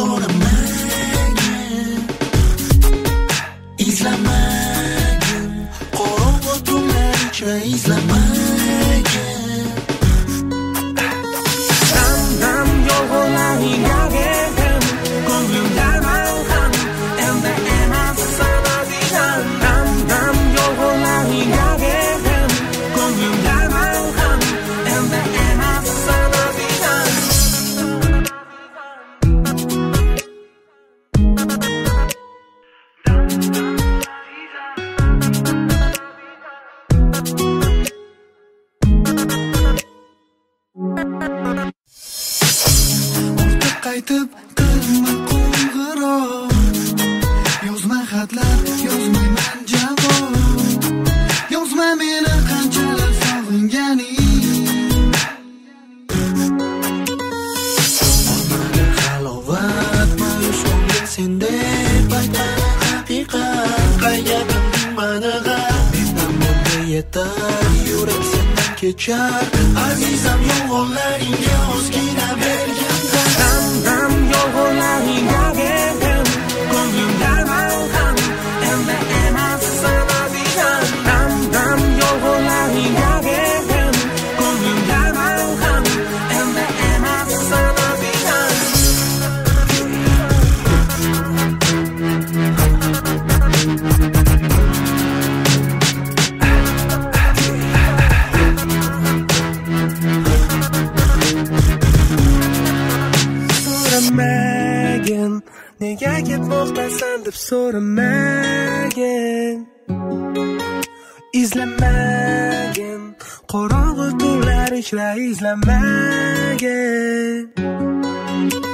so'ramagin, izlamagin, qorong'u tunlar ichra izlamagin. Dam yolg'onlaring yagedim, ko'nglimda malham, endi emas sanadigan. Dam yolg'onlaring yagedim, ko'nglimda malham, endi emas sanadigan. Qaytib qilma qo'ng'iroq, yozma xatlar, yozmayman javob, yozma meni qanchalar sog'inganing. Olmadi halovat, ma'yus bo'lgan sendek paytlar haqiqat, qayerdan mani g'am, mendan bunga yetar, yurak sendan kechar, azizam yolg'onlaringga ozgina bergan. Dam yolg'onlaring yagedim, ko'nglimda malham, endi emas sanadigan. Dam yolg'onlaring yagedim, ko'nglimda malham, endi emas sanadigan. So'ramagin, nega ketmoqdasan deb so'ramagin, izlamagin, qorong'u tunlar ichra izlamagin.